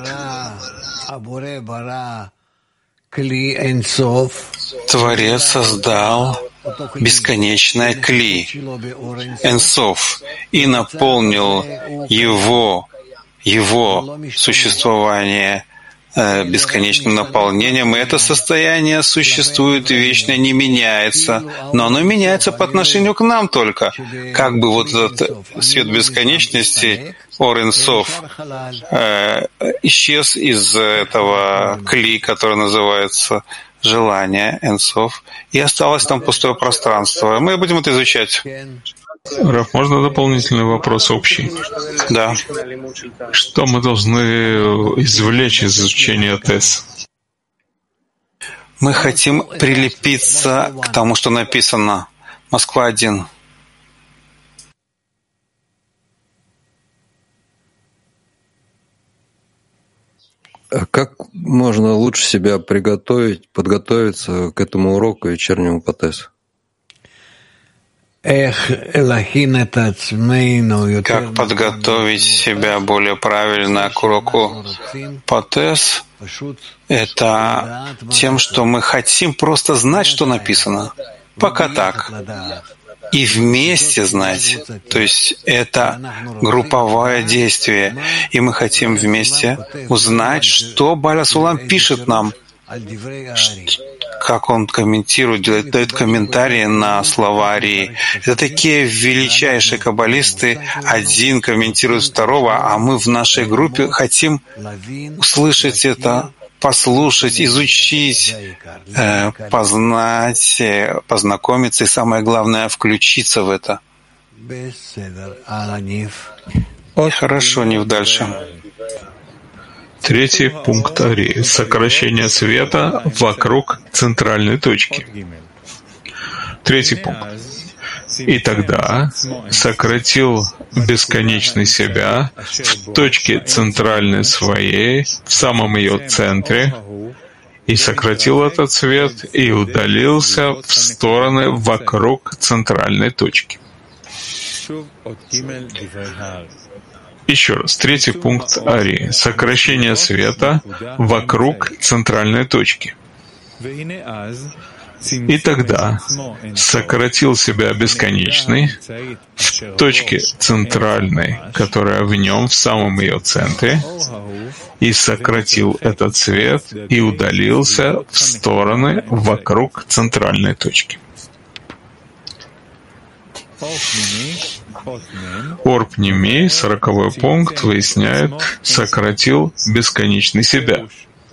Творец создал бесконечное кли, энсоф, и наполнил его, его существование э, бесконечным наполнением, и это состояние существует вечно, не меняется, но оно меняется по отношению к нам только. Как бы вот этот свет бесконечности, Ор Энсоф, э, исчез из этого кли, который называется желание, энсов, и осталось там пустое пространство. Мы будем это изучать. Раф, можно дополнительный вопрос общий? Да. Что мы должны извлечь из изучения ТЭС? Мы хотим прилепиться к тому, что написано. Москва один. Как можно лучше себя приготовить, подготовиться к этому уроку вечернему по ТЭС? Как подготовить себя более правильно к уроку по ТЭС? Это тем, что мы хотим просто знать, что написано. Пока так. И вместе знать. То есть это групповое действие. И мы хотим вместе узнать, что Бааль Сулам пишет нам, как он комментирует, делает, дает комментарии на слова Арии. Это такие величайшие каббалисты, один комментирует второго, а мы в нашей группе хотим услышать это, послушать, изучить, э, познать, э, познакомиться и, самое главное, включиться в это. Хорошо, не дальше. Третий пункт Арии. Сокращение света вокруг центральной точки. Третий пункт. И тогда сократил бесконечный себя в точке центральной своей, в самом ее центре, и сократил этот свет и удалился в стороны вокруг центральной точки. Еще раз, третий пункт Арии. Сокращение света вокруг центральной точки. И тогда сократил себя бесконечный в точке центральной, которая в нем, в самом ее центре, и сократил этот свет и удалился в стороны вокруг центральной точки. Ор Пними, сороковой пункт, выясняет, сократил бесконечный себя.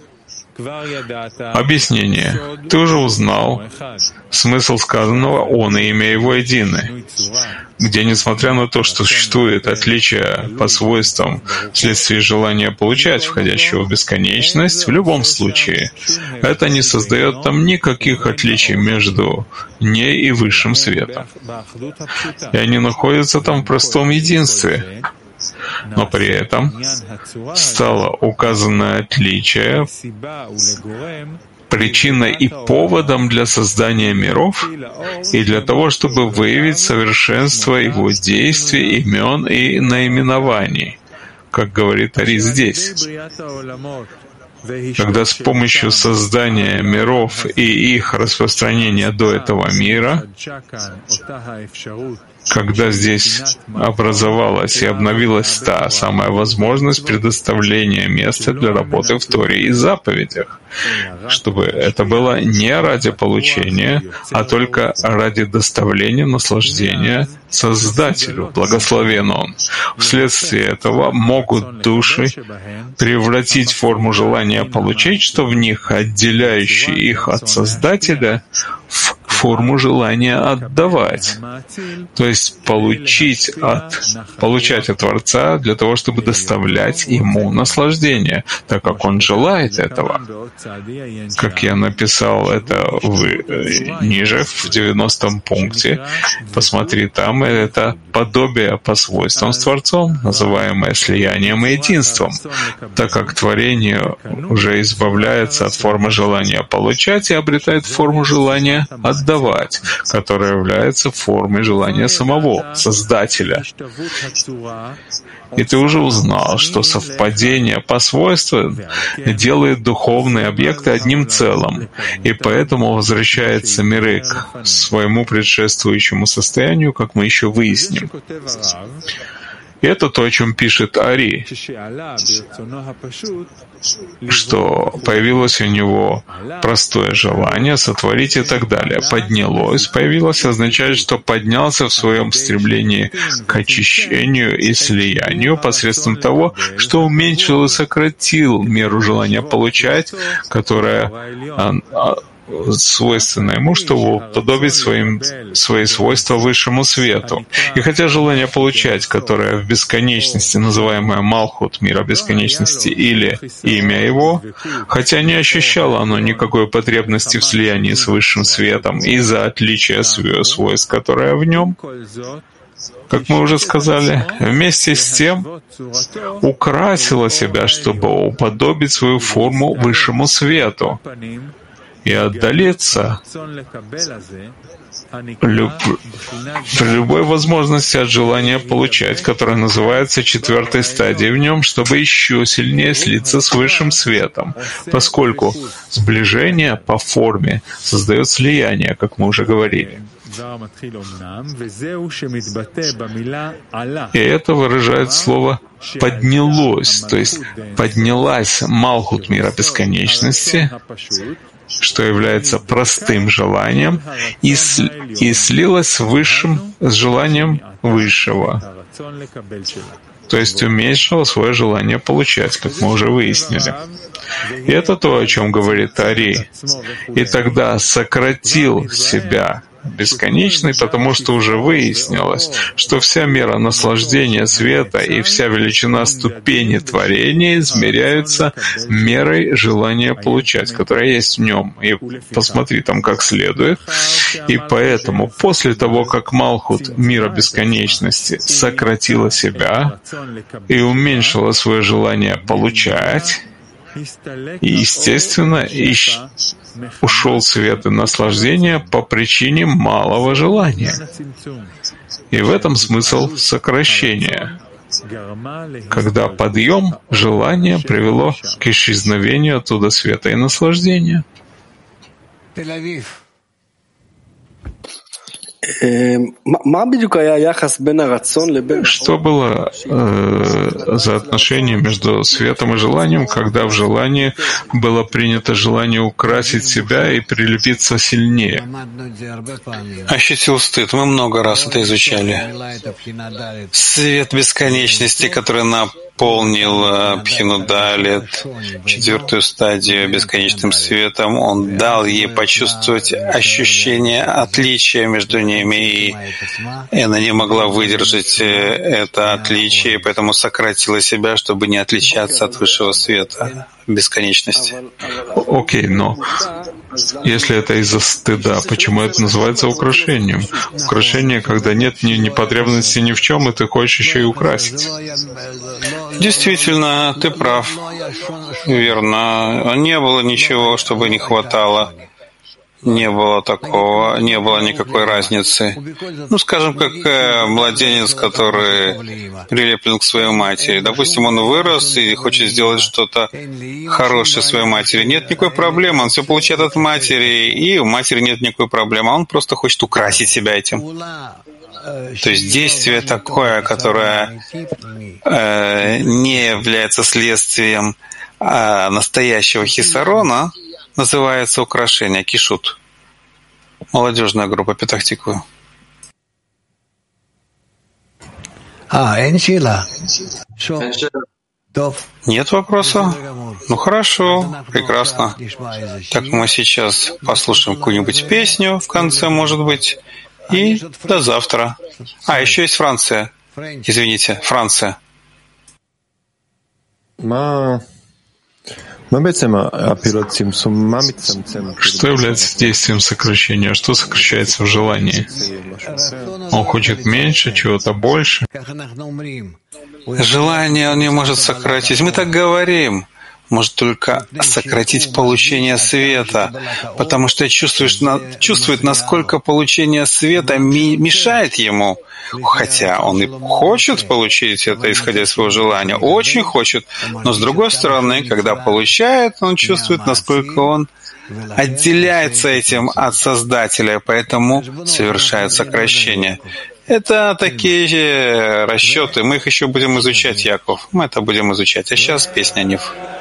Объяснение. Ты уже узнал смысл сказанного «он» и имя его едины, где, несмотря на то, что существует отличие по свойствам вследствие желания получать, входящего в бесконечность, в любом случае, это не создает там никаких отличий между ней и высшим светом. И они находятся там в простом единстве. Но при этом стало указанное отличие причиной и поводом для создания миров и для того, чтобы выявить совершенство его действий, имен и наименований, как говорит Ари здесь. Когда с помощью создания миров и их распространения до этого мира, когда здесь образовалась и обновилась та самая возможность предоставления места для работы в Торе и заповедях, чтобы это было не ради получения, а только ради доставления наслаждения Создателю, благословен Он. Вследствие этого могут души превратить форму желания получить, что в них, отделяющий их от Создателя, в форму желания отдавать, то есть получить от, получать от Творца для того, чтобы доставлять Ему наслаждение, так как Он желает этого. Как я написал это в, ниже, в девяностом пункте, посмотри там, это подобие по свойствам с Творцом, называемое слиянием и единством, так как творение уже избавляется от формы желания получать и обретает форму желания отдавать, которая является формой желания самого Создателя. И ты уже узнал, что совпадение по свойствам делает духовные объекты одним целым, и поэтому возвращается миры к своему предшествующему состоянию, как мы еще выясним. И это то, о чем пишет Ари, что появилось у него простое желание сотворить и так далее. Поднялось, появилось, означает, что поднялся в своем стремлении к очищению и слиянию посредством того, что уменьшил и сократил меру желания получать, которая свойственно ему, чтобы уподобить своим, свои свойства высшему свету. И хотя желание получать, которое в бесконечности, называемое Малхут, мира бесконечности, или имя его, хотя не ощущало оно никакой потребности в слиянии с высшим светом из-за отличия свойств, которое в нем, как мы уже сказали, вместе с тем украсило себя, чтобы уподобить свою форму высшему свету и отдалиться люб... при любой возможности от желания получать, которая называется четвертой стадией в нем, чтобы еще сильнее слиться с высшим светом, поскольку сближение по форме создает слияние, как мы уже говорили. И это выражает слово «поднялось», то есть поднялась Малхут мира бесконечности, что является простым желанием, и, сли, и слилась с высшим, с желанием высшего, то есть уменьшила свое желание получать, как мы уже выяснили. И это то, о чем говорит Ари. И тогда сократил себя бесконечный, потому что уже выяснилось, что вся мера наслаждения света и вся величина ступени творения измеряются мерой желания получать, которая есть в нем. И посмотри там как следует. И поэтому после того, как Малхут мира бесконечности сократила себя и уменьшила свое желание получать, и, естественно, ищ... ушел свет и наслаждение по причине малого желания. И в этом смысл сокращения, когда подъем желания привело к исчезновению оттуда света и наслаждения. Что было э, за отношение между светом и желанием, когда в желании было принято желание украсить себя и прилепиться сильнее? Ощутил стыд. Мы много раз это изучали. Свет бесконечности, который наполнил Пхину Далет, четвертую стадию бесконечным светом, он дал ей почувствовать ощущение отличия между ними, и она не могла выдержать это отличие, поэтому сократила себя, чтобы не отличаться от высшего света бесконечности. Окей, но если это из-за стыда, почему это называется украшением? Украшение, когда нет ни, ни потребности ни в чем, и ты хочешь еще и украсить. Действительно, ты прав. Верно. Не было ничего, чтобы не хватало. Не было такого, не было никакой разницы. Ну, скажем, как э, младенец, который прилеплен к своей матери. Допустим, он вырос и хочет сделать что-то хорошее своей матери. Нет никакой проблемы, он все получает от матери, и у матери нет никакой проблемы. Он просто хочет украсить себя этим. То есть действие такое, которое э, не является следствием э, настоящего хисарона, называется украшение, кишут. Молодежная группа Петах-Тиква. А, нет вопроса? Ну хорошо, прекрасно. Так мы сейчас послушаем какую-нибудь песню в конце, может быть, и до завтра. А, еще есть Франция. Извините, Франция. Что является действием сокращения? Что сокращается в желании? Он хочет меньше, чего-то больше? Желание он не может сократить. Мы так говорим. Может только сократить получение света, потому что чувствуешь, чувствует, насколько получение света мешает ему. Хотя он и хочет получить это, исходя из своего желания, очень хочет, но с другой стороны, когда получает, он чувствует, насколько он отделяется этим от Создателя, поэтому совершает сокращение. Это такие же расчеты, мы их еще будем изучать, Яков, мы это будем изучать. А сейчас песня Ниф.